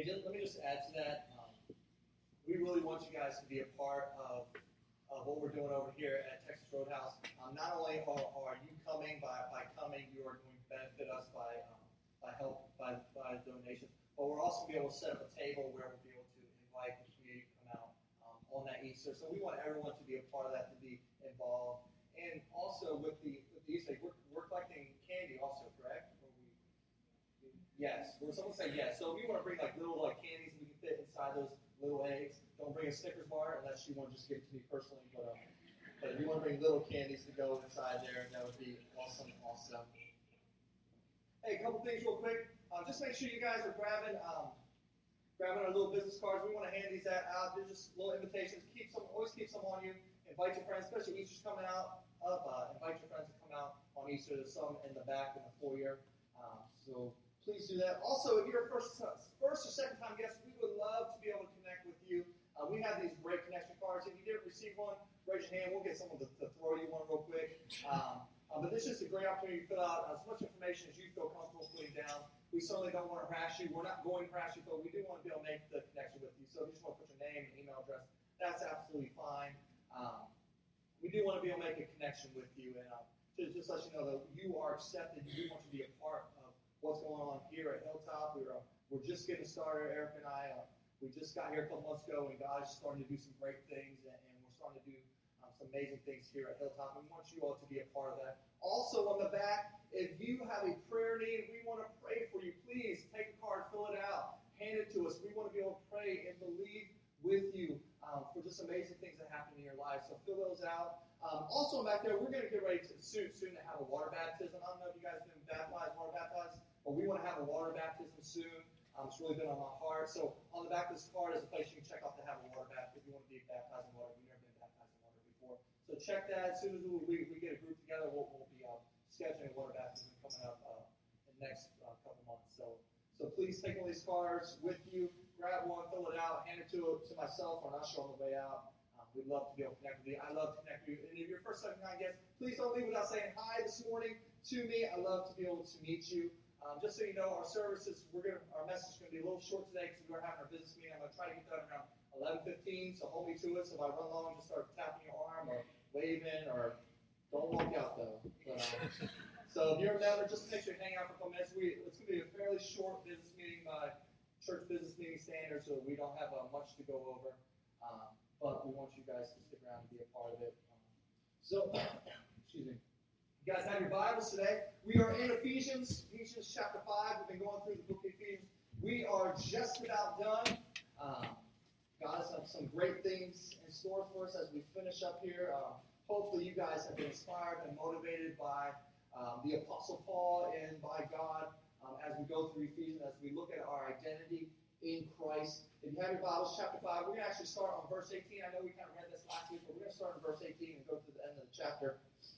Hey, let me just add to that. We really want you guys to be a part of what we're doing over here at Texas Roadhouse. Not only are you coming, by coming, you are going to benefit us by donations, but we're also going to be able to set up a table where we'll be able to invite the community to come out on that Easter. So we want everyone to be a part of that, to be involved. And also with the Easter egg, we're collecting candy also, correct? Yes. Someone say yes. So if you want to bring little candies we can fit inside those little eggs, don't bring a Snickers bar unless you want to just give it to me personally. But if you want to bring little candies to go inside there, that would be awesome. Hey, a couple things real quick. Just make sure you guys are grabbing our little business cards. We want to hand these out. They're just little invitations. Always keep some on you. Invite your friends, especially Easter's coming up. Invite your friends to come out on Easter. There's some in the back in the foyer. So please do that. Also, if you're a first or second time guest, we would love to be able to connect with you. We have these great connection cards. If you didn't receive one, raise your hand. We'll get someone to throw you one real quick. But this is just a great opportunity to fill out as much information as you feel comfortable putting down. We certainly don't want to harass you. We're not going to harass you, but we do want to be able to make the connection with you. So if you just want to put your name and email address, that's absolutely fine. We do want to be able to make a connection with you. And to just let you know that you are accepted. You do want to be a part of what's going on here at Hilltop. We're just getting started, Eric and I. We just got here a couple months ago, and God is starting to do some great things, and we're starting to do some amazing things here at Hilltop. We want you all to be a part of that. Also, on the back, if you have a prayer need, we want to pray for you. Please take a card, fill it out, hand it to us. We want to be able to pray and believe with you for just amazing things that happen in your life. So fill those out. Also, back there, we're going to get ready to soon to have a water baptism. I don't know if you guys have been water baptized, but we want to have a water baptism soon. It's really been on my heart. So on the back of this card is a place you can check off to have a water baptism if you want to be baptized in water. You've never been baptized in water before. So check that. As soon as we get a group together, we'll be scheduling a water baptism coming up in the next couple months. So please take one of these cards with you. Grab one, fill it out, hand it to myself or an usher on the way out. We'd love to be able to connect with you. I love to connect with you. And if you're first time guest, please don't leave without saying hi this morning to me. I love to be able to meet you. Just so you know, our services, our message is going to be a little short today because we're having our business meeting. I'm going to try to get done around 11:15, so hold me to it. So if I run long, just start tapping your arm or waving, or don't walk out though. But, so if you're a member, just make sure you hang out for a couple minutes. It's going to be a fairly short business meeting by church business meeting standards, so we don't have much to go over. But we want you guys to stick around and be a part of it. Excuse me. You guys have your Bibles today. We are in Ephesians chapter 5. We've been going through the book of Ephesians. We are just about done. God has some great things in store for us as we finish up here. Hopefully you guys have been inspired and motivated by the Apostle Paul and by God as we go through Ephesians, as we look at our identity in Christ. If you have your Bibles, chapter 5, we're going to actually start on verse 18. I know we kind of read this last week, but we're going to start on verse 18 and go to the end of the chapter.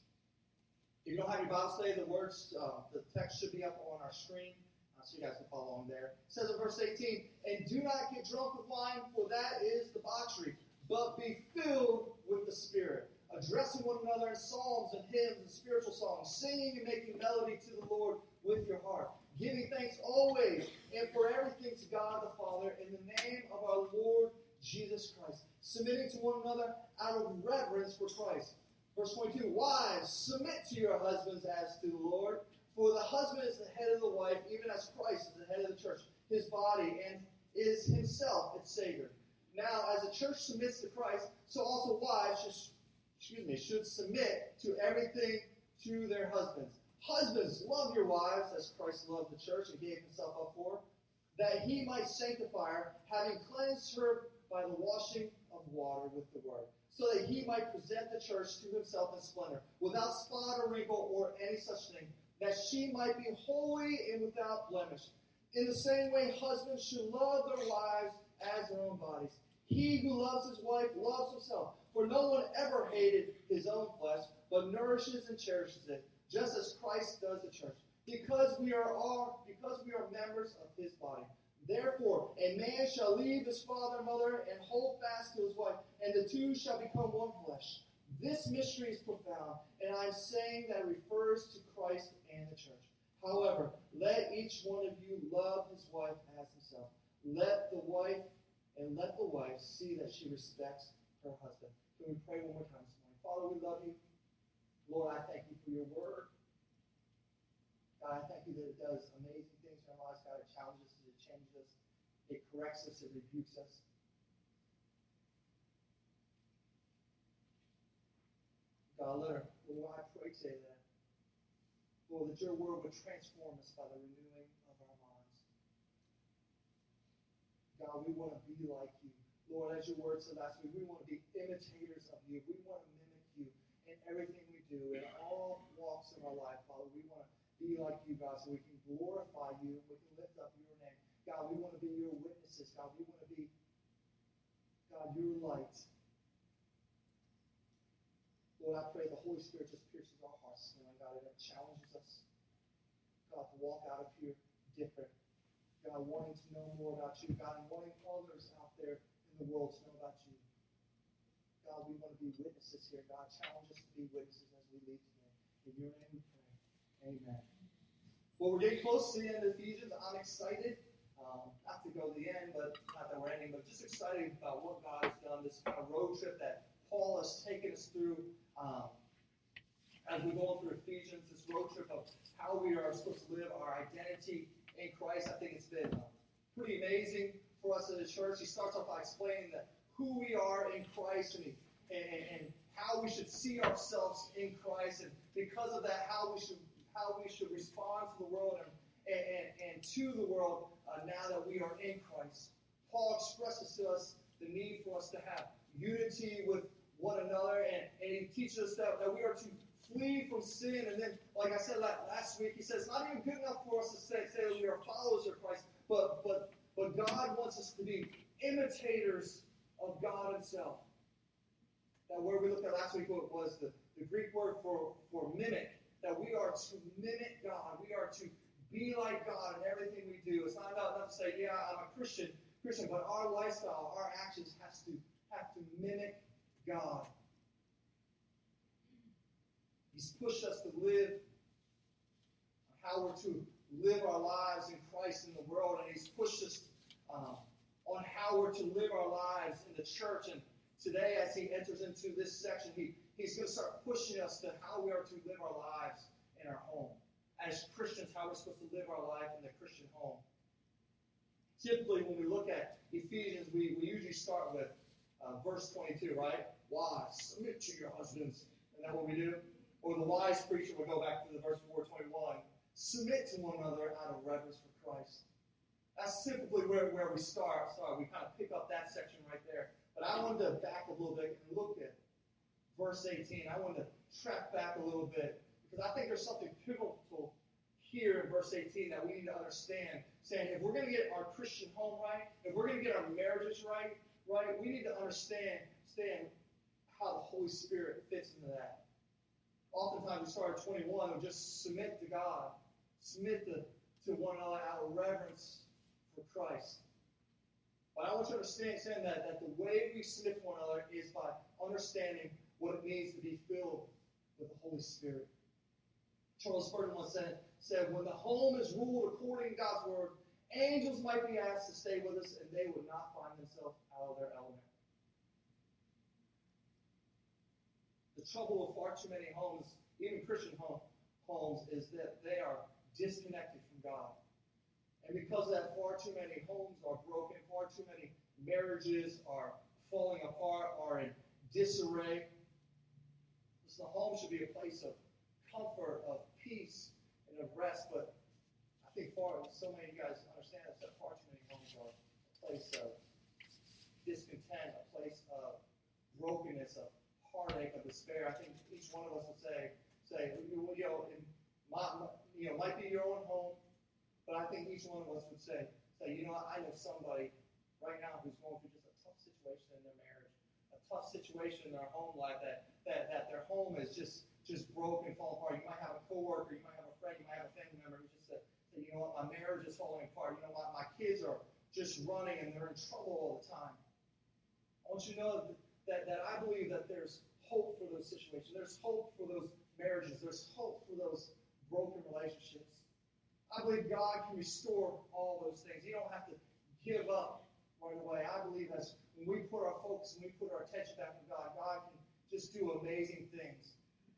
If you don't have your Bible today, the text should be up on our screen, so you guys can follow along there. It says in verse 18, "And do not get drunk with wine, for that is debauchery, but be filled with the Spirit, addressing one another in psalms and hymns and spiritual songs, singing and making melody to the Lord with your heart, giving thanks always and for everything to God the Father in the name of our Lord Jesus Christ, submitting to one another out of reverence for Christ." Verse 22, "Wives, submit to your husbands as to the Lord, for the husband is the head of the wife, even as Christ is the head of the church, his body, and is himself its Savior. Now, as the church submits to Christ, so also wives should submit to everything to their husbands. Husbands, love your wives as Christ loved the church and gave himself up for her, that he might sanctify her, having cleansed her by the washing of water with the word, so that he might present the church to himself in splendor, without spot or wrinkle or any such thing, that she might be holy and without blemish. In the same way, husbands should love their wives as their own bodies. He who loves his wife loves himself, for no one ever hated his own flesh, but nourishes and cherishes it, just as Christ does the church, because we are members of his body. Therefore, a man shall leave his father and mother and hold fast to his wife, and the two shall become one flesh. This mystery is profound, and I am saying that it refers to Christ and the church. However, let each one of you love his wife as himself. Let the wife see that she respects her husband. Can we pray one more time this morning? Father, we love you. Lord, I thank you for your word. God, I thank you that it does amazing things in our lives. God, it challenges us, it changes us, it corrects us, it rebukes us. God, Lord, I pray today that, Lord, that your word would transform us by the renewing of our minds. God, we want to be like you. Lord, as your word said last week, we want to be imitators of you. We want to mimic you in everything we do, in all walks of our life, Father. We want to be like you, God, so we can glorify you and we can lift up your name. God, we want to be your witnesses. God, we want to be, God, your light. Lord, I pray the Holy Spirit just pierces our hearts, and God, it challenges us, God, to walk out of here different. God, wanting to know more about you, God, and wanting others out there in the world to know about you. God, we want to be witnesses here. God, challenge us to be witnesses as we leave today. In your name we pray. Amen. Well, we're getting close to the end of Ephesians. I'm excited. Not to go to the end, but not that we're ending, but just excited about what God has done, this kind of road trip that Paul has taken us through as we're going through Ephesians, this road trip of how we are supposed to live our identity in Christ. I think it's been pretty amazing for us as a church. He starts off by explaining that who we are in Christ and how we should see ourselves in Christ, and because of that, how we should respond to the world and to the world now that we are in Christ. Paul expresses to us the need for us to have unity with one another, and he teaches us that we are to flee from sin. And then, like I said last week, he says it's not even good enough for us to say that we are followers of Christ, but God wants us to be imitators of God himself. That word we looked at last week was the Greek word for mimic, that we are to mimic God. We are to be like God in everything we do. It's not enough to say, yeah, I'm a Christian, but our lifestyle, our actions have to mimic God. He's pushed us to live how we're to live our lives in Christ in the world, and he's pushed us on how we're to live our lives in the church. And today, as he enters into this section, he's going to start pushing us to how we are to live our lives in our home. As Christians, how we're supposed to live our life in the Christian home. Typically, when we look at Ephesians, we usually start with verse 22, right? Wives, submit to your husbands. Isn't that what we do? Or the wise preacher will go back to the verse 4:21. Submit to one another out of reverence for Christ. That's typically where we start. We kind of pick up that section right there. But I wanted to back a little bit and look at verse 18. I wanted to track back a little bit because I think there's something pivotal here in verse 18 that we need to understand. Saying if we're going to get our Christian home right, if we're going to get our marriages right, we need to understand how the Holy Spirit fits into that. Oftentimes we start at 21 and just submit to God, submit to one another out of reverence for Christ. But I want you to understand that the way we submit to one another is by understanding what it means to be filled with the Holy Spirit. Charles Spurgeon once said, when the home is ruled according to God's word, angels might be asked to stay with us and they would not find themselves out of their element. The trouble with far too many homes, even Christian homes, is that they are disconnected from God. And because of that, far too many homes are broken, far too many marriages are falling apart, are in disarray. So the home should be a place of comfort, of peace, and of rest. But I think so many of you guys understand that far too many homes are a place of discontent, a place of brokenness, of heartache, of despair. I think each one of us would say, might be your own home, but I think each one of us would say, I know somebody right now who's going through just a tough situation in their marriage, a tough situation in their home life, that their home is just broken, falling apart. You might have a coworker, you might have a friend, you might have a family member who just said, my marriage is falling apart. My kids are just running and they're in trouble all the time. I want you to know that I believe that there's hope for those situations. There's hope for those marriages. There's hope for those broken relationships. I believe God can restore all those things. He don't have to give up right away. I believe as when we put our focus and we put our attention back on God, God can just do amazing things.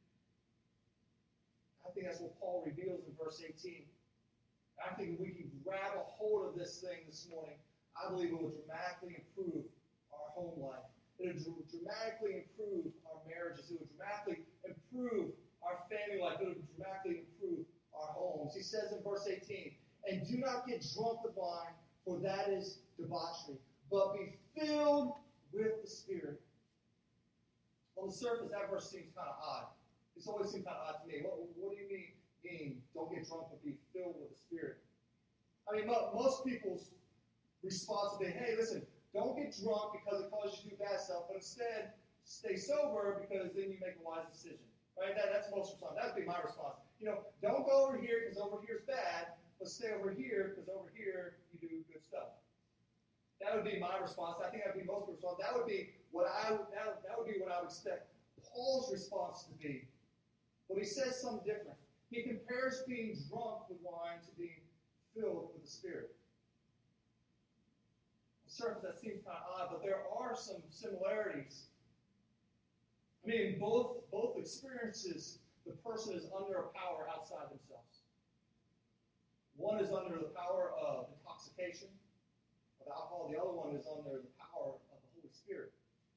I think that's what Paul reveals in verse 18. I think if we can grab a hold of this thing this morning, I believe it will dramatically improve our home life. It will dramatically improve our marriages. It will dramatically improve our family life. It will dramatically improve our homes. He says in verse 18, and do not get drunk with wine, for that is debauchery, but be filled with the Spirit. On the surface, that verse seems kind of odd. It's always seemed kind of odd to me. What do you mean, don't get drunk, but be filled with the Spirit? I mean, most people's response would be, hey, listen, don't get drunk because it causes you to do bad stuff, but instead stay sober because then you make a wise decision. Right? That's most response. That would be my response. Don't go over here because over here is bad, but stay over here because over here you do good stuff. That would be my response. I think that would be most people's response. That would be what I would expect Paul's response to be. But he says something different. He compares being drunk with wine to being filled with the Spirit. On the surface, that seems kind of odd, but there are some similarities. I mean, in both experiences, the person is under a power outside themselves. One is under the power of intoxication, of alcohol. The other one is under the power of the Holy Spirit.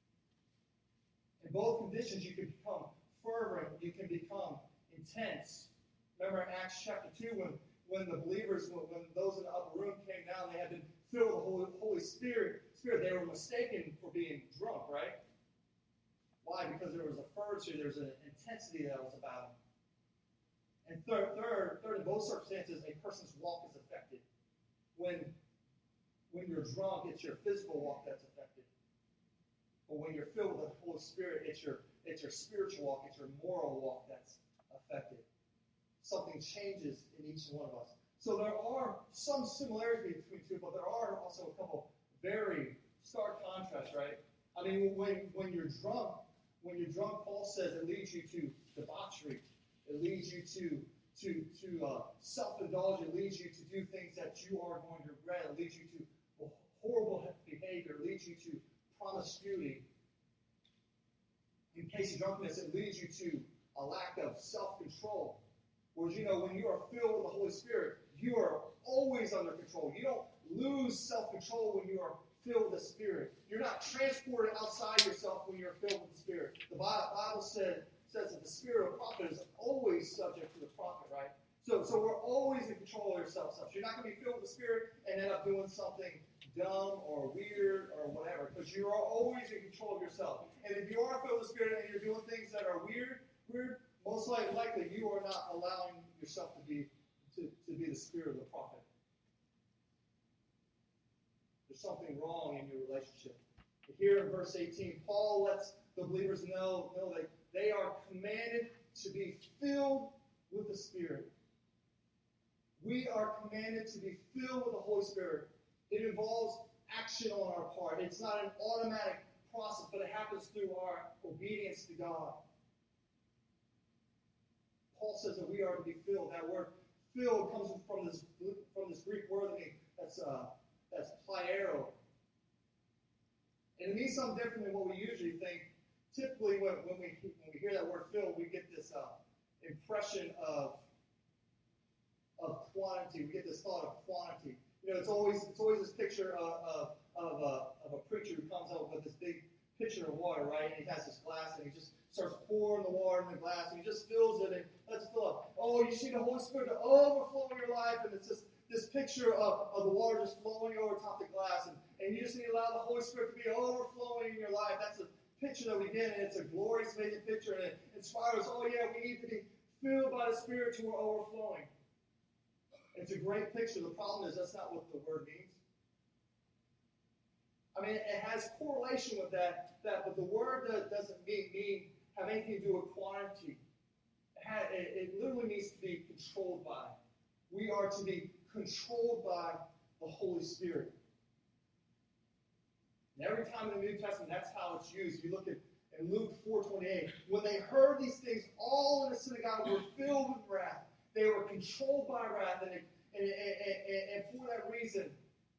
In both conditions, you can become fervent. You can become intense. Remember in Acts chapter 2 when the believers, when those in the upper room came down, they had been filled with the Holy Spirit. They were mistaken for being drunk, right? Why? Because there was a fervency, there was an intensity that was about them. And third, in both circumstances, a person's walk is affected. When you're drunk, it's your physical walk that's affected. But when you're filled with the Holy Spirit, it's your spiritual walk, it's your moral walk that's affected. Something changes in each one of us. So there are some similarities between two, but there are also a couple very stark contrasts, right? I mean, when you're drunk, Paul says it leads you to debauchery. It leads you to self-indulge. It leads you to do things that you are going to regret. It leads you to horrible behavior. It leads you to promiscuity. In case of drunkenness, it leads you to a lack of self-control. Whereas, when you are filled with the Holy Spirit, you are always under control. You don't lose self-control when you are filled with the Spirit. You're not transported outside yourself when you're filled with the Spirit. The Bible says that the spirit of a prophet is always subject to the prophet, right? So we're always in control of yourself. So you're not going to be filled with the Spirit and end up doing something dumb or weird or whatever, because you are always in control of yourself. And if you are filled with the Spirit and you're doing things that are weird, most likely you are not allowing yourself to be the spirit of the prophet. There's something wrong in your relationship. Here in verse 18, Paul lets the believers know that they are commanded to be filled with the Spirit. We are commanded to be filled with the Holy Spirit. It involves action on our part. It's not an automatic process, but it happens through our obedience to God. Paul says that we are to be filled. That word "filled" comes from this Greek word that's pliero. And it means something different than what we usually think. Typically, when we hear that word "filled," we get this impression of quantity. We get this thought of quantity. It's always this picture of a preacher who comes up with this big pitcher of water, right? And he has this glass, and he just starts pouring the water in the glass, and he just fills it and lets it fill up. Oh, you see the Holy Spirit to overflow in your life, and it's just this picture of the water just flowing over top the glass, and you just need to allow the Holy Spirit to be overflowing in your life. That's the picture that we get, and it's a glorious, amazing picture, and it inspires, we need to be filled by the Spirit till we're overflowing. It's a great picture. The problem is that's not what the word means. I mean, it has correlation with that, but the word doesn't have anything to do with quantity. It literally means to be controlled by. We are to be controlled by the Holy Spirit. And every time in the New Testament, that's how it's used. You look at in Luke 4:28, when they heard these things, all in the synagogue were filled with wrath. They were controlled by wrath, and for that reason,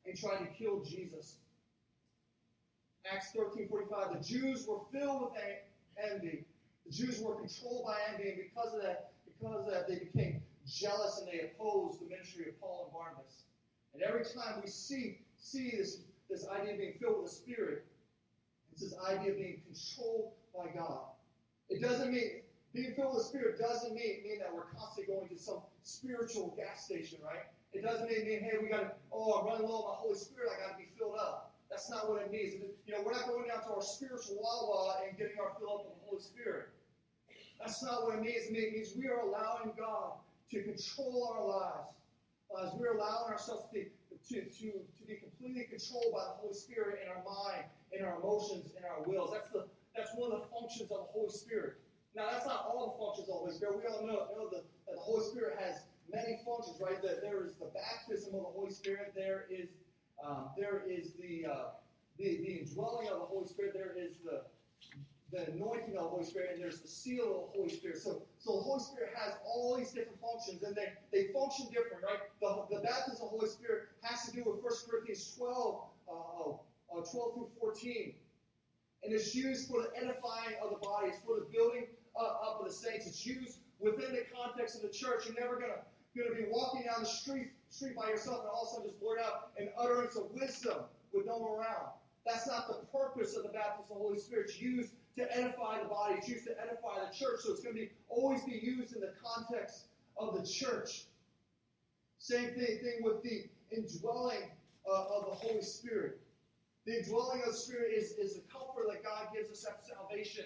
and tried to kill Jesus. Acts 13:45, the Jews were filled with envy. The Jews were controlled by envy, and because of that, they became jealous and they opposed the ministry of Paul and Barnabas. And every time we see this idea of being filled with the Spirit, it's this idea of being controlled by God. It doesn't mean, being filled with the Spirit doesn't mean that we're constantly going to some spiritual gas station, right? It doesn't mean, hey, I'm running low on my Holy Spirit, I got to be filled up. That's not what it means. We're not going down to our spiritual Wawa and getting our fill up with the Holy Spirit. That's not what it means. It means we are allowing God to control our lives. As we're allowing ourselves to be completely controlled by the Holy Spirit in our mind, in our emotions, in our wills. That's one of the functions of the Holy Spirit. Now, that's not all the functions of the Holy Spirit. We all know that the Holy Spirit has many functions, right? There is the baptism of the Holy Spirit. There is the indwelling of the Holy Spirit. There is the anointing of the Holy Spirit, and there's the seal of the Holy Spirit. So the Holy Spirit has all these different functions, and they function different, right? The baptism of the Holy Spirit has to do with 1 Corinthians 12 through 14. And it's used for the edifying of the body. It's for the building up of the saints. It's used within the context of the church. You're never going to be walking down the street by yourself and all of a sudden just blurt out an utterance of wisdom with no one around. That's not the purpose of the baptism of the Holy Spirit. It's used to edify the body. It's used to edify the church. So it's going to always be used in the context of the church. Same thing with the indwelling of the Holy Spirit. The indwelling of the Spirit is the comfort that God gives us at salvation.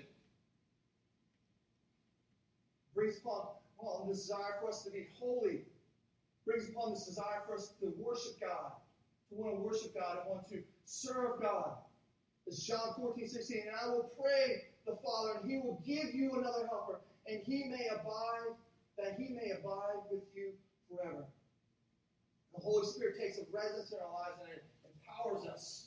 Brings upon the desire for us to be holy. Brings upon this desire for us to worship God. To want to worship God and want to serve God. It's John 14:16. And I will pray the Father, and He will give you another helper, and that He may abide with you forever. The Holy Spirit takes a residence in our lives and it empowers us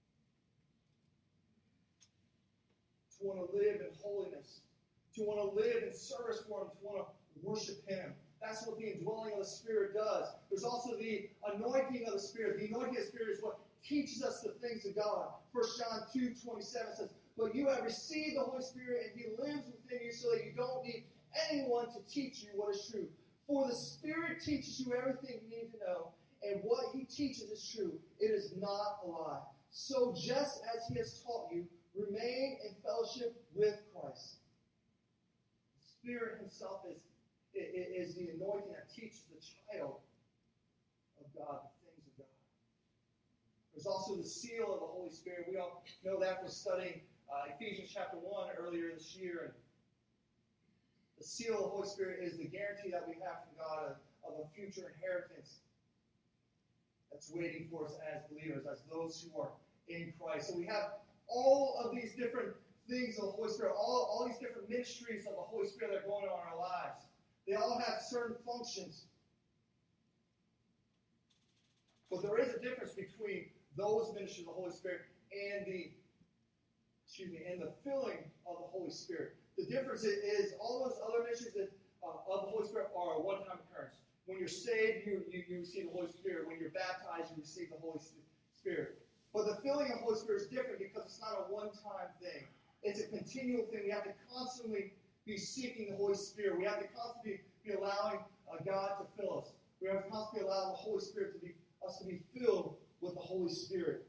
to want to live in holiness, to want to live in service for Him, to want to worship Him. That's what the indwelling of the Spirit does. There's also the anointing of the Spirit. The anointing of the Spirit is what teaches us the things of God. 1 John 2:27 says, but you have received the Holy Spirit, and He lives within you so that you don't need anyone to teach you what is true. For the Spirit teaches you everything you need to know, and what He teaches is true. It is not a lie. So just as He has taught you, remain in fellowship with Christ. The Spirit Himself is the anointing that teaches the child of God the things of God. There's also the seal of the Holy Spirit. We all know that from studying Ephesians chapter 1 earlier this year. And the seal of the Holy Spirit is the guarantee that we have from God of a future inheritance that's waiting for us as believers, as those who are in Christ. So we have all of these different things of the Holy Spirit, all these different ministries of the Holy Spirit that are going on in our lives. They all have certain functions. But there is a difference between those ministries of the Holy Spirit and the filling of the Holy Spirit. The difference is all those other ministries of the Holy Spirit are a one-time occurrence. When you're saved, you receive the Holy Spirit. When you're baptized, you receive the Holy Spirit. But the filling of the Holy Spirit is different because it's not a one-time thing. It's a continual thing. We have to constantly be seeking the Holy Spirit. We have to constantly be allowing God to fill us. We have to constantly allow the Holy Spirit to be filled with the Holy Spirit.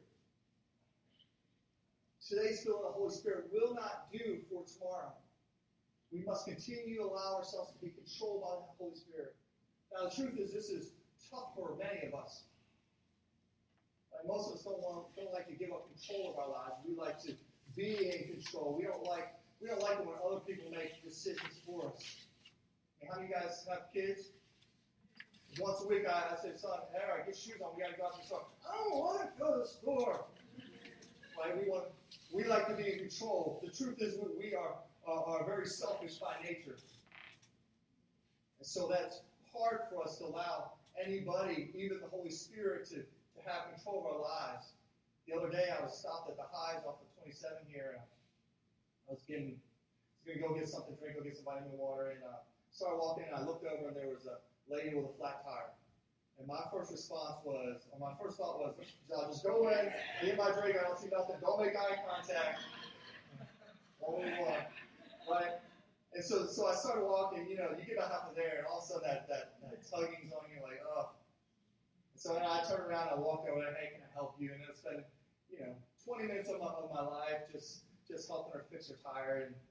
Today's filling of the Holy Spirit will not do for tomorrow. We must continue to allow ourselves to be controlled by the Holy Spirit. Now, the truth is, this is tough for many of us. Most of us don't like to give up control of our lives. We like to be in control. We don't like it when other people make decisions for us. And how many of you guys have kids? Once a week, I say, son, all right, get shoes on. We got to go out to the store. I don't want to go to the store. Right? We like to be in control. The truth is, we are very selfish by nature. And so that's hard for us to allow anybody, even the Holy Spirit, to have control of our lives. The other day, I was stopped at the Highs off of 27 here. I was going to go get something to drink, go get some vitamin water, and started walking, and I looked over, and there was a lady with a flat tire. And my first thought was, I'll just go in, get my drink, I don't see nothing, don't make eye contact. Only one. Right? And so I started walking, you get about halfway there, and all of a sudden that tugging's on you, like, oh. And so then I turned around and I walked over there, hey, can I help you? And it's been, 20 minutes of my life just helping her fix her tire. And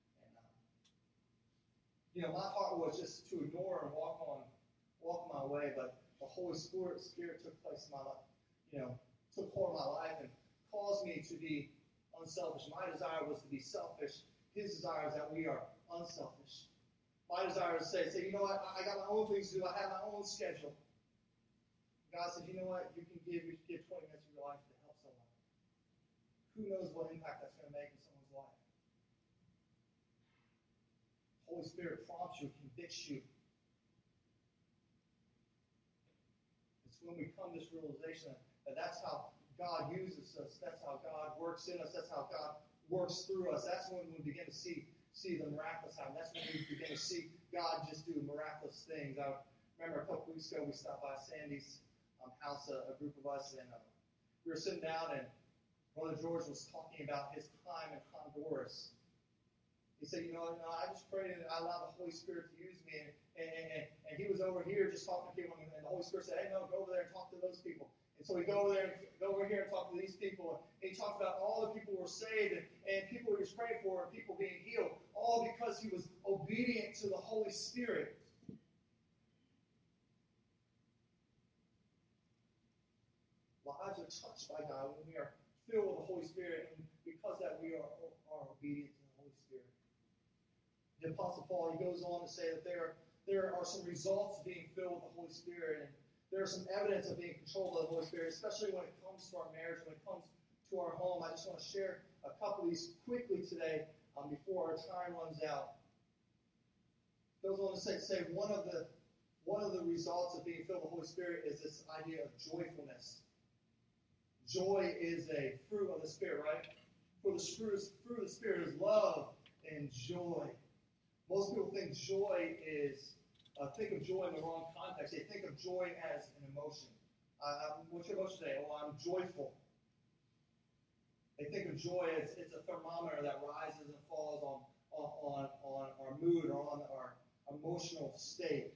my heart was just to ignore and walk my way, but the Holy Spirit took place in my life, took hold of my life and caused me to be unselfish. My desire was to be selfish. His desire is that we are unselfish. My desire is to say, you know what, I got my own things to do. I have my own schedule. God said, you know what, you can give 20 minutes of your life to help someone. Who knows what impact that's going to make in someone's life? Holy Spirit prompts you, convicts you. It's when we come to this realization that that's how God uses us. That's how God works in us. That's how God works through us. That's when we begin to see the miraculous happen. That's when we begin to see God just do miraculous things. I remember a couple weeks ago we stopped by Sandy's house, a group of us, and we were sitting down, and Brother George was talking about his time in Honduras. He said, I just prayed and I allowed the Holy Spirit to use me. And he was over here just talking to people, and the Holy Spirit said, hey, no, go over there and talk to those people. And so we go over here and talk to these people. And he talked about all the people who were saved and people he was praying for and people being healed, all because he was obedient to the Holy Spirit. Lives are touched by God when we are filled with the Holy Spirit, and because that we are obedient to the Holy Spirit. The Apostle Paul, he goes on to say that there are some results of being filled with the Holy Spirit, and there is some evidence of being controlled by the Holy Spirit, especially when it comes to our marriage, when it comes to our home. I just want to share a couple of these quickly today before our time runs out. Goes on to say one of the results of being filled with the Holy Spirit is this idea of joyfulness. Joy is a fruit of the Spirit, right? For the fruit of the Spirit is love and joy. Most people think joy of joy in the wrong context. They think of joy as an emotion. What's your emotion today? Oh, I'm joyful. They think of joy as it's a thermometer that rises and falls on our mood or on our emotional state,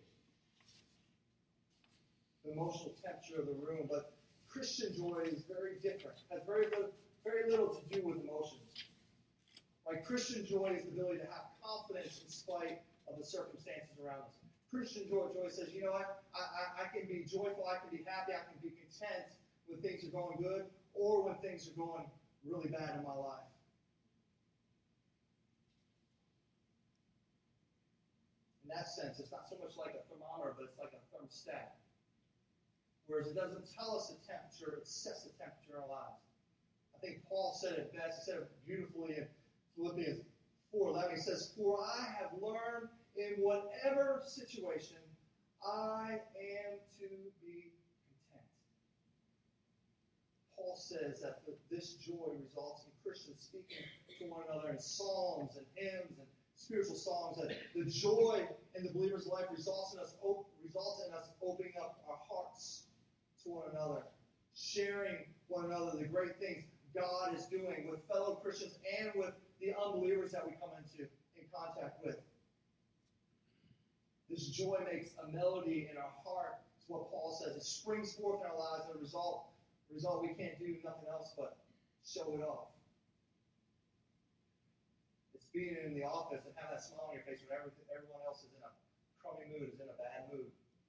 the emotional temperature of the room. But Christian joy is very different. Has very little to do with emotions. Right? Christian joy is the ability to have confidence in spite of the circumstances around us. Christian joy says, you know what? I can be joyful, I can be happy, I can be content when things are going good or when things are going really bad in my life. In that sense, it's not so much like a thermometer, but it's like a thermostat. Whereas it doesn't tell us the temperature, it sets the temperature in our lives. I think Paul said it best. He said it beautifully in Philippians 4:11. He says, for I have learned in whatever situation I am to be content. Paul says that this joy results in Christians speaking to one another in psalms and hymns and spiritual songs. That the joy in the believer's life results in us opening up our hearts to one another, sharing one another the great things God is doing with fellow Christians and with the unbelievers that we come in contact with. This joy makes a melody in our heart. It's what Paul says. It springs forth in our lives, and the result we can't do nothing else but show it off. It's being in the office and having that smile on your face when everyone else is in a crummy mood, is in a bad mood.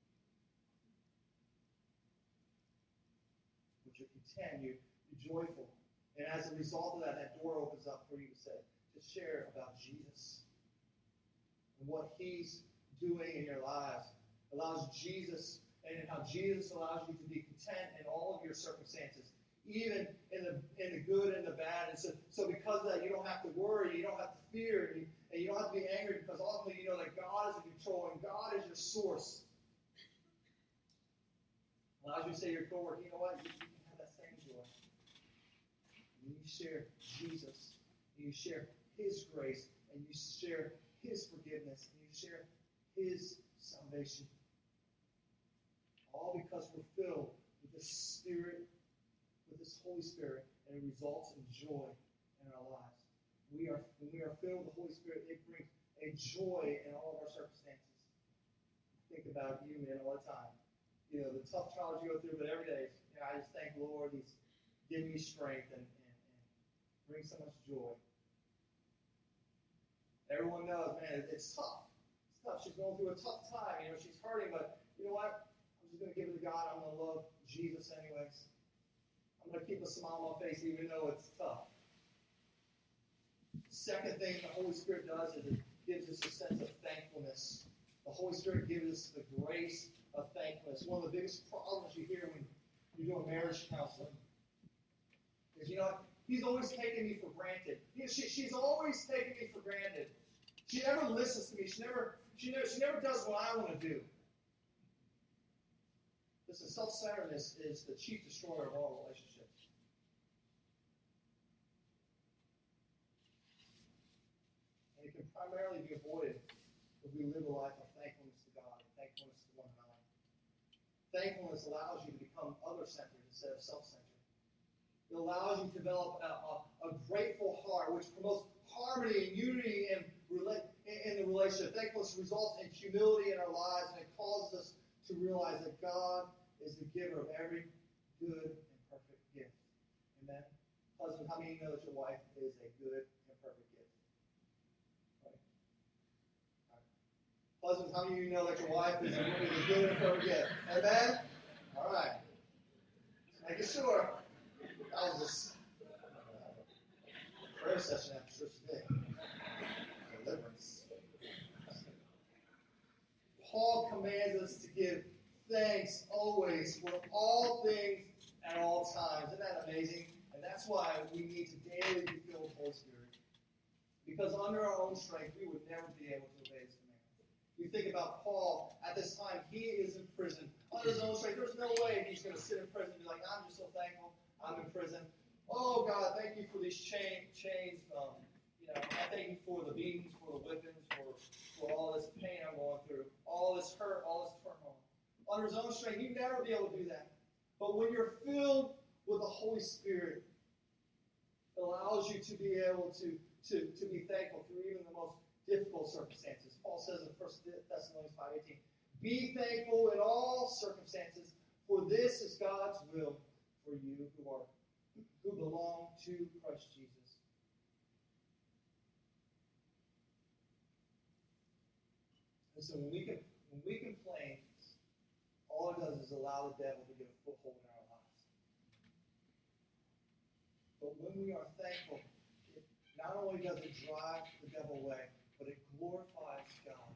But you're content, you're joyful. And as a result of that, that door opens up for you to share about Jesus and what He's doing in your lives. Allows Jesus, and how Jesus allows you to be content in all of your circumstances, even in the good and the bad. And so because of that, you don't have to worry, you don't have to fear, and you don't have to be angry, because ultimately you know that God is in control and God is your source. Allows you to say to your coworker, you know what, you can have that same joy. And you share Jesus, and you share His grace, and you share His forgiveness, and you share His salvation. all because we're filled with the Spirit, with this Holy Spirit, and it results in joy in our lives. When we are filled with the Holy Spirit, it brings a joy in all of our circumstances. Think about you, man, all the time. The tough trials you go through, but every day, I just thank the Lord. He's giving me strength and brings so much joy. Everyone knows, man, it's tough. It's tough. She's going through a tough time. She's hurting, but you know what? I'm just going to give it to God. I'm going to love Jesus anyways. I'm going to keep a smile on my face even though it's tough. Second thing the Holy Spirit does is it gives us a sense of thankfulness. The Holy Spirit gives us the grace of thankfulness. One of the biggest problems you hear when you're doing marriage counseling is, He's always taking me for granted. She's always taking me for granted. She never listens to me. She never does what I want to do. Listen, self-centeredness is the chief destroyer of all relationships. And it can primarily be avoided if we live a life of thankfulness to God and thankfulness to one another. Thankfulness allows you to become other-centered instead of self-centered. It allows you to develop a grateful heart, which promotes harmony and unity in the relationship. Thankfulness results in humility in our lives, and it causes us to realize that God is the giver of every good and perfect gift. Amen? Husband, how many of you know that your wife is a good and perfect gift? Right. Husbands, how many of you know that your wife is a good and perfect gift? Amen? All right. Just making sure. That was this prayer session after church today. Deliverance. Paul commands us to give thanks always for all things at all times. Isn't that amazing? And that's why we need to daily be filled with the Holy Spirit. Because under our own strength, we would never be able to obey His command. You think about Paul at this time, he is in prison. Under his own strength, there's no way he's going to sit in prison and be like, I'm just so thankful I'm in prison. Oh, God, thank you for these chains. I thank you for the beatings, for the whippings, for all this pain I'm going through, all this hurt, all this turmoil. Under his own strength, you'd never be able to do that. But when you're filled with the Holy Spirit, it allows you to be able to be thankful through even the most difficult circumstances. Paul says in 1 Thessalonians 5:18, be thankful in all circumstances, for this is God's will for you who belong to Christ Jesus. And so when we complain, all it does is allow the devil to get a foothold in our lives. But when we are thankful, it not only does it drive the devil away, but it glorifies God.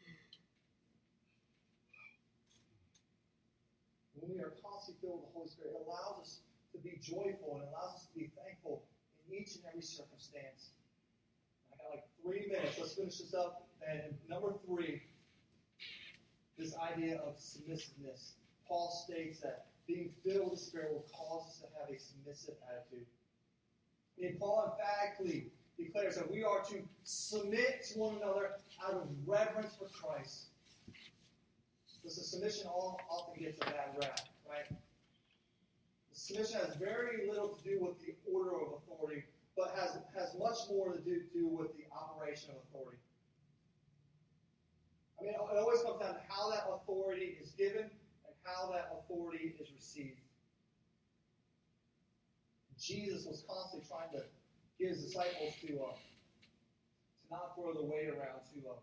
When we are constantly filled with the Holy Spirit, it allows us to be joyful and allows us to be thankful in each and every circumstance. I got like 3 minutes. Let's finish this up. And number 3, this idea of submissiveness. Paul states that being filled with the Spirit will cause us to have a submissive attitude. And Paul emphatically declares that we are to submit to one another out of reverence for Christ. Because the submission often gets a bad rap, right? The submission has very little to do with the order of authority, but has much more to do with the operation of authority. I mean, it always comes down to how that authority is given and how that authority is received. Jesus was constantly trying to get his disciples to not throw the weight around,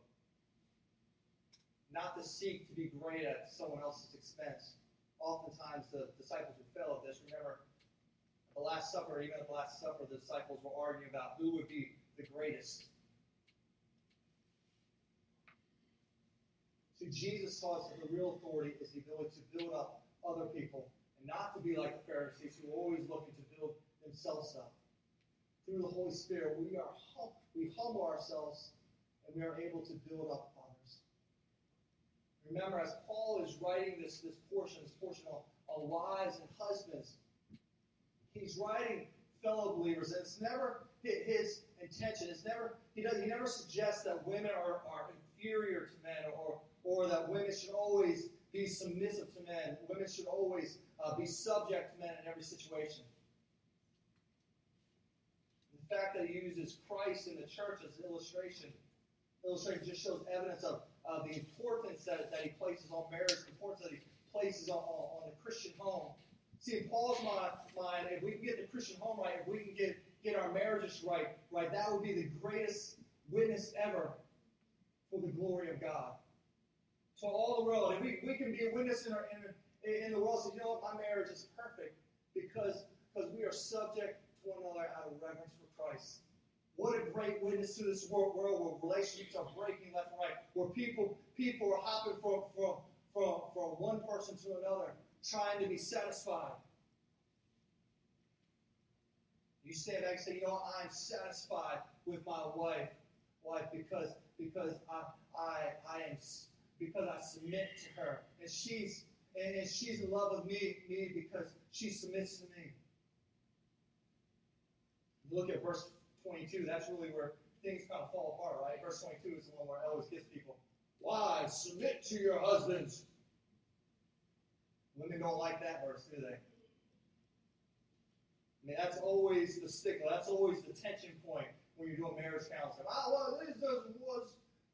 not to seek to be great at someone else's expense. Oftentimes, the disciples would fail at this. Remember, at the Last Supper, even at the Last Supper, the disciples were arguing about who would be the greatest. So Jesus taught us that the real authority is the ability to build up other people and not to be like the Pharisees who are always looking to build themselves up. Through the Holy Spirit, we humble ourselves and we are able to build up others. Remember, as Paul is writing this portion on wives and husbands, he's writing fellow believers, and it's never his intention. He never suggests that women are inferior to men or that women should always be be submissive to men. Women should always be subject to men in every situation. The fact that he uses Christ in the church as an illustration just shows evidence of the importance that he places on marriage, the importance that he places on the Christian home. See, in Paul's mind, if we can get the Christian home right, if we can get our marriages right, that would be the greatest witness ever for the glory of God. To all the world, if we can be a witness in the world, say, you know what, my marriage is perfect because we are subject to one another out of reverence for Christ. What a great witness to this world where relationships are breaking left and right, where people are hopping from one person to another, trying to be satisfied. You stand back and say, you know what, I'm satisfied with my wife because I submit to her, and she's in love with me because she submits to me. You look at verse 22. That's really where things kind of fall apart, right? Verse 22 is the one where I always gets people. Wives, submit to your husbands. Women don't like that verse, do they? I mean, that's always the stickler. That's always the tension point when you're doing marriage counseling. Well, this was.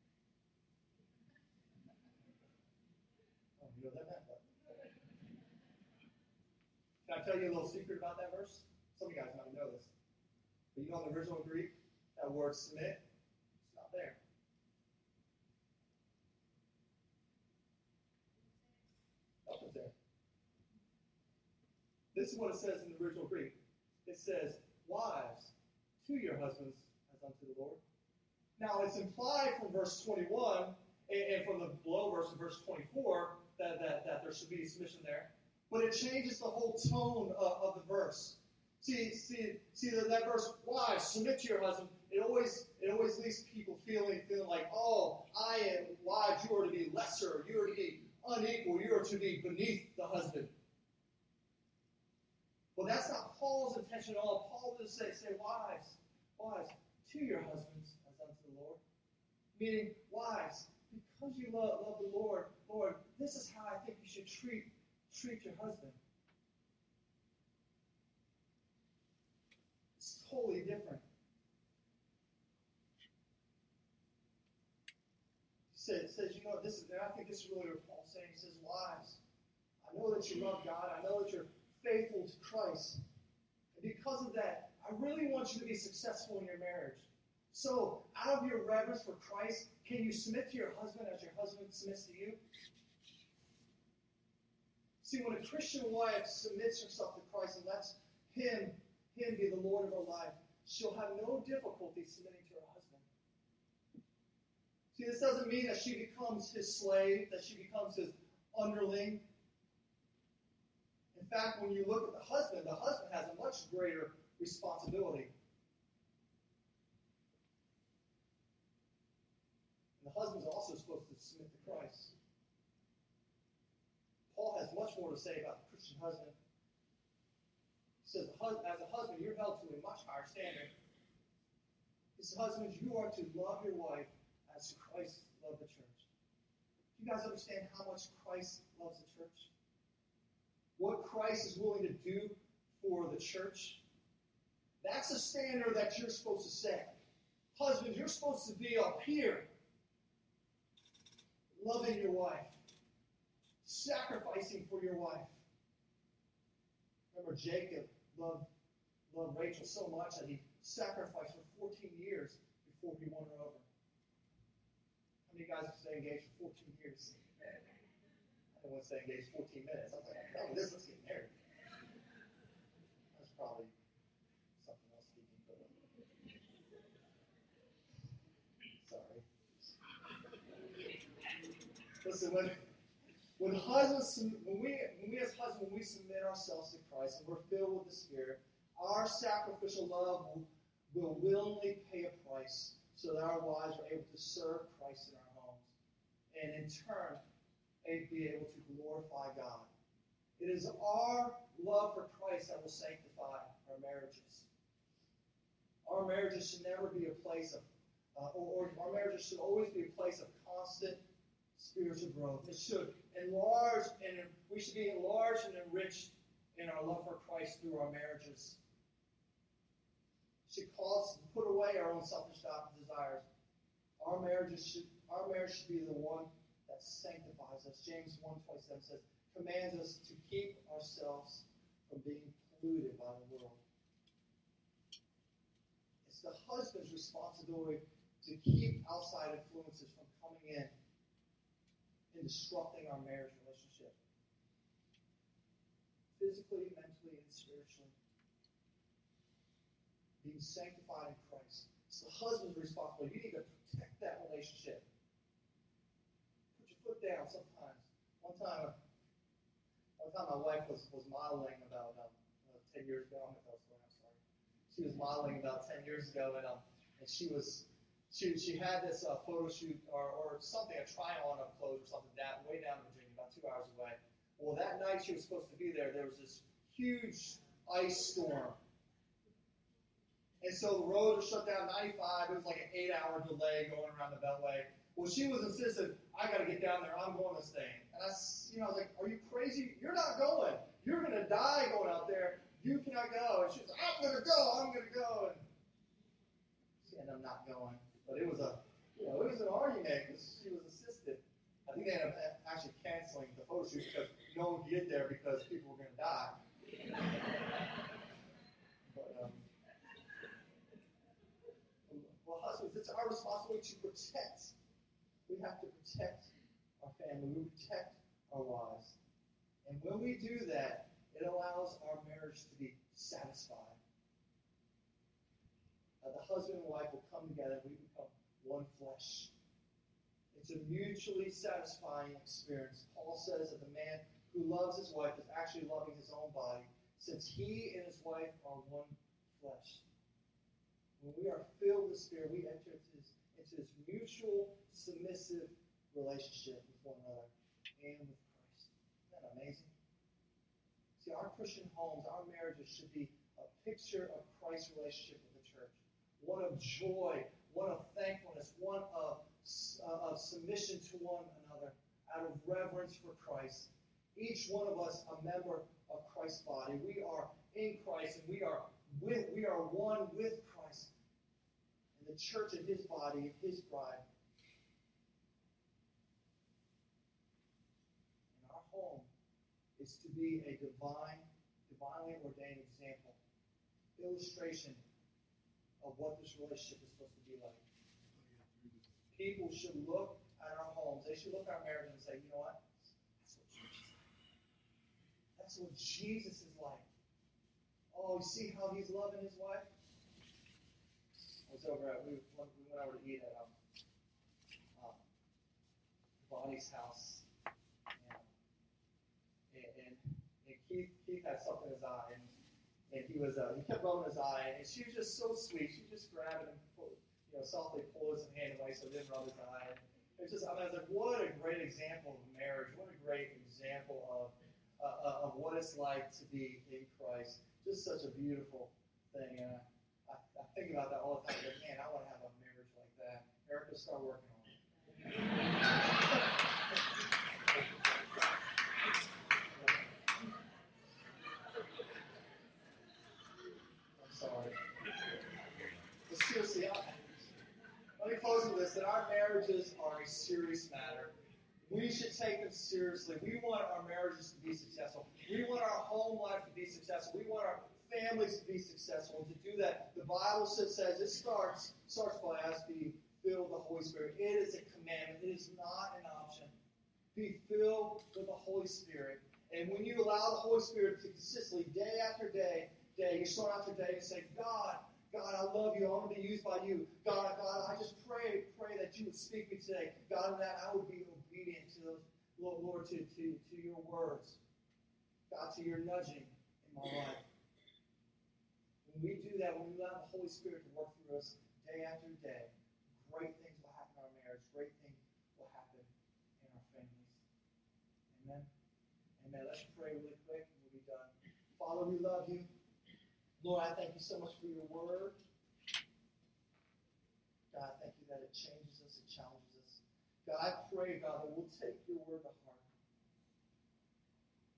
Oh, you know that? Can I tell you a little secret about that verse? Some of you guys might know this. But you know in the original Greek, that word submit, it's not there. Nothing's there. This is what it says in the original Greek. It says, wives, to your husbands as unto the Lord. Now, it's implied from verse 21 and from the below verse in verse 24 that there should be submission there. But it changes the whole tone of the verse. See that verse, wives, submit to your husband. It always leaves people feeling like, oh, I am wives, you are to be lesser, you are to be unequal, you are to be beneath the husband. Well, that's not Paul's intention at all. Paul does say wives, to your husbands as unto the Lord. Meaning, wives, because you love the Lord, this is how I think you should treat your husband. It's totally different. It says, you know, this is, and I think this is really what Paul's saying. He says, wives, I know that you love God. I know that you're faithful to Christ. And because of that, I really want you to be successful in your marriage. So, out of your reverence for Christ, can you submit to your husband as your husband submits to you? See, when a Christian wife submits herself to Christ and lets Him be the Lord of her life, she'll have no difficulty submitting to her husband. See, this doesn't mean that she becomes his slave, that she becomes his underling. In fact, when you look at the husband has a much greater responsibility. And the husband's also supposed to submit to Christ. Paul has much more to say about the Christian husband. He says, as a husband, you're held to a much higher standard. He says, husbands, you are to love your wife as Christ loved the church. Do you guys understand how much Christ loves the church? What Christ is willing to do for the church? That's a standard that you're supposed to set. Husbands, you're supposed to be up here, loving your wife, sacrificing for your wife. Remember, Jacob loved Rachel so much that he sacrificed for 14 years before he won her over. How many guys can stay engaged for 14 years? I don't want to stay engaged 14 minutes. I was like, no, let's get married. That's probably something else speaking, but sorry. Listen, when we as husbands, when we submit ourselves to Christ and we're filled with the Spirit, our sacrificial love will willingly pay a price so that our wives are able to serve Christ in our homes. And in turn, be able to glorify God. It is our love for Christ that will sanctify our marriages. Our marriages should never be a place of, our marriages should always be a place of constant spiritual growth. It should enlarge We should be enlarged and enriched in our love for Christ through our marriages. It should cause us to put away our own selfish desires. Our marriage should be the one that sanctifies us. James 1:27 says, commands us to keep ourselves from being polluted by the world. It's the husband's responsibility to keep outside influences from coming in and disrupting our marriage relationship. Physically, mentally, and spiritually. Being sanctified in Christ. It's the husband's responsibility. You need to protect that relationship. Put your foot down sometimes. One time my wife was modeling about 10 years ago. I'm sorry. She was modeling about 10 years ago, and she had this photo shoot or something, a try-on of clothes or something way down in Virginia, about 2 hours away. Well, that night she was supposed to be there. There was this huge ice storm. And so the road was shut down 95. It was like an 8-hour delay going around the Beltway. Well, she was insistent, I got to get down there. I'm going this thing. And I was like, are you crazy? You're not going. You're going to die going out there. You cannot go. And she was like, I'm going to go. I'm going to go. And she ended up not going. But it was an argument because she was insistent. I think they ended up actually canceling the photo shoot because no one could get there because people were going to die. But, well, husbands, it's our responsibility to protect. We have to protect our family. We protect our wives. And when we do that, it allows our marriage to be satisfied. The husband and wife will come together and we become one flesh. It's a mutually satisfying experience. Paul says that the man who loves his wife is actually loving his own body, since he and his wife are one flesh. When we are filled with the Spirit, we enter into this mutual, submissive relationship with one another and with Christ. Isn't that amazing? See, our Christian homes, our marriages should be a picture of Christ's relationship with the church. One of joy, one of thankfulness, one of submission to one another out of reverence for Christ. Each one of us a member of Christ's body. We are in Christ and we are one with Christ. And the church and his body and his bride. And our home is to be a divinely ordained example, illustration of what this relationship is supposed to be like. People should look at our homes. They should look at our marriage and say, you know what? That's what Jesus is like. Oh, you see how he's loving his wife? We went over to eat at Bonnie's house. And Keith had something in his eye. And he kept rubbing his eye. And she was just so sweet. She just grabbed him and softly pulled his hand away so he didn't rub his eye. I was like, what a great example of marriage. What a great example of what it's like to be in Christ. Just such a beautiful thing. And I think about that all the time. Like, man, I want to have a marriage like that. Erica, start working on it. I'm sorry. But seriously, let me close with this, that our marriages are a serious matter. We should take them seriously. We want our marriages to be successful. We want our home life to be successful. We want our families to be successful. And to do that, the Bible says it starts by us being filled with the Holy Spirit. It is a commandment. It is not an option. Be filled with the Holy Spirit. And when you allow the Holy Spirit to consistently, day after day, you start after day and say, God, I love you. I want to be used by you. God, I just pray that you would speak to me today. God, and that I would be obedient to those, Lord, to your words. God, to your nudging in my life. When we do that, when we allow the Holy Spirit to work through us day after day, great things will happen in our marriage. Great things will happen in our families. Amen? Amen. Let's pray really quick and we'll be done. Father, we love you. Lord, I thank you so much for your word. God, I thank you that it changes us, it challenges us. God, I pray, God, that we'll take your word to heart.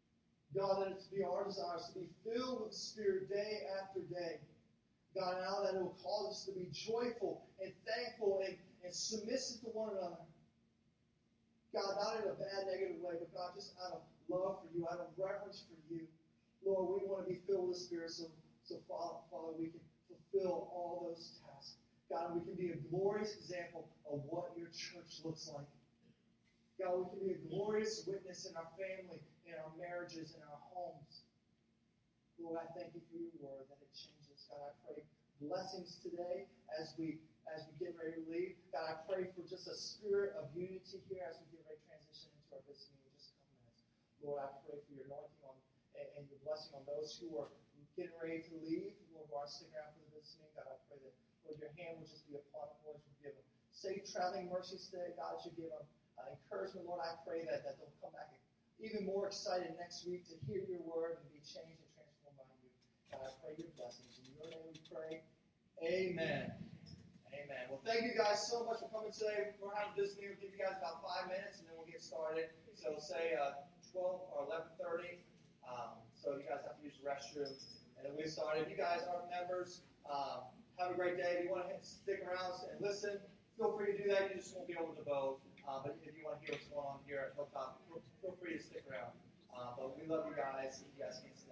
God, that it's to be our desires to be filled with the Spirit day after day. God, now that it will cause us to be joyful and thankful and submissive to one another. God, not in a bad, negative way, but God, just out of love for you, out of reverence for you. Lord, we want to be filled with the Spirit, so Father, we can fulfill all those tasks. God, we can be a glorious example of what your church looks like. God, we can be a glorious witness in our family, in our marriages, in our homes. Lord, I thank you for your word, that it changes. God, I pray blessings today as we get ready to leave. God, I pray for just a spirit of unity here as we get ready to transition into our business meeting in just a couple minutes. Lord, I pray for your anointing on and your blessing on those who are getting ready to leave. Lord, who are sticking around for the business meeting. God, I pray that, Lord, your hand will just be upon them. Lord, you give them safe traveling mercies today. God, you give them encouragement. Lord, I pray that they'll come back even more excited next week to hear your word and be changed and transformed by you. God, I pray your blessings. In your name we pray. Amen. Amen. Well, thank you guys so much for coming today. We're having a business meeting. We'll give you guys about 5 minutes, and then we'll get started. So say 12 or 11:30. So you guys have to use the restroom. And then we started. If you guys aren't members, have a great day. If you want to stick around and listen, feel free to do that. You just won't be able to vote. But if you want to hear what's going on here at Hilltop, feel free to stick around. But we love you guys. If you guys can stay.